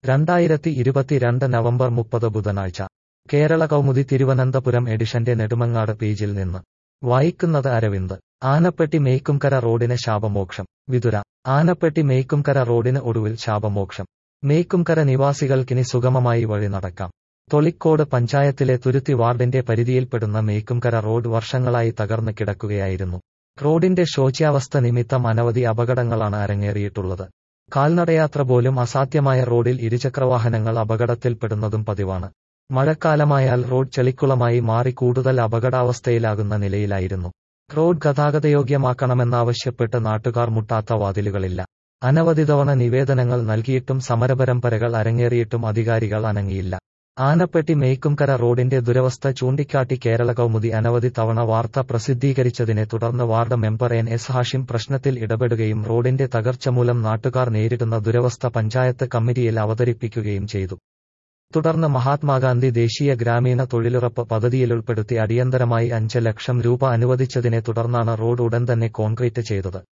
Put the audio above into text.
2022 November 30 ബുധനാഴ്ച കേരള കൗമുദി തിരുവനന്തപുരം എഡിഷന്റെ നെടുമങ്ങാട് പേജിൽ നിന്ന് വായിക്കുന്നത് അരവിന്ദ്. ആനപ്പെട്ടി മേയ്ക്കുംകര റോഡിന് ശാപമോക്ഷം. വിതുര. ആനപ്പെട്ടി മേയ്ക്കുംകര റോഡിന് ഒടുവിൽ ശാപമോക്ഷം. മേയ്ക്കുംകര നിവാസികൾക്കിനി സുഗമമായി വഴി നടക്കാം. തൊളിക്കോട് പഞ്ചായത്തിലെ തുരുത്തി വാർഡിന്റെ പരിധിയിൽപ്പെടുന്ന മേയ്ക്കുംകര റോഡ് വർഷങ്ങളായി തകർന്ന് കിടക്കുകയായിരുന്നു. റോഡിന്റെ ശോച്യാവസ്ഥ നിമിത്തം അനവധി അപകടങ്ങളാണ് അരങ്ങേറിയിട്ടുള്ളത്. കാൽനടയാത്ര പോലും അസാധ്യമായ റോഡിൽ ഇരുചക്രവാഹനങ്ങൾ അപകടത്തിൽപ്പെടുന്നതും പതിവാണ്. മഴക്കാലമായാൽ റോഡ് ചെളിക്കുളമായി മാറി കൂടുതൽ അപകടാവസ്ഥയിലാകുന്ന നിലയിലായിരുന്നു. റോഡ് ഗതാഗതയോഗ്യമാക്കണമെന്നാവശ്യപ്പെട്ട് നാട്ടുകാർ മുട്ടാത്ത വാതിലുകളില്ല. അനവധി തവണ നിവേദനങ്ങൾ നൽകിയിട്ടും സമരപരമ്പരകൾ അരങ്ങേറിയിട്ടും അധികാരികൾ അനങ്ങിയില്ല. ആനപ്പെട്ടി മേയ്ക്കുംകര റോഡിന്റെ ദുരവസ്ഥ ചൂണ്ടിക്കാട്ടി കേരള കൗമുദി അനവധി തവണ വാർത്ത പ്രസിദ്ധീകരിച്ചതിനെ തുടർന്ന് വാർഡ് മെമ്പർ NS ഹാഷിം പ്രശ്നത്തിൽ ഇടപെടുകയും റോഡിന്റെ തകർച്ച മൂലം നാട്ടുകാർ നേരിടുന്ന ദുരവസ്ഥ പഞ്ചായത്ത് കമ്മിറ്റിയിൽ അവതരിപ്പിക്കുകയും ചെയ്തു. തുടർന്ന് മഹാത്മാഗാന്ധി ദേശീയ ഗ്രാമീണ തൊഴിലുറപ്പ് പദ്ധതിയിലുൾപ്പെടുത്തി അടിയന്തരമായി 5 ലക്ഷം രൂപ അനുവദിച്ചതിനെ തുടർന്നാണ് റോഡ് ഉടൻ തന്നെ കോൺക്രീറ്റ് ചെയ്തത്.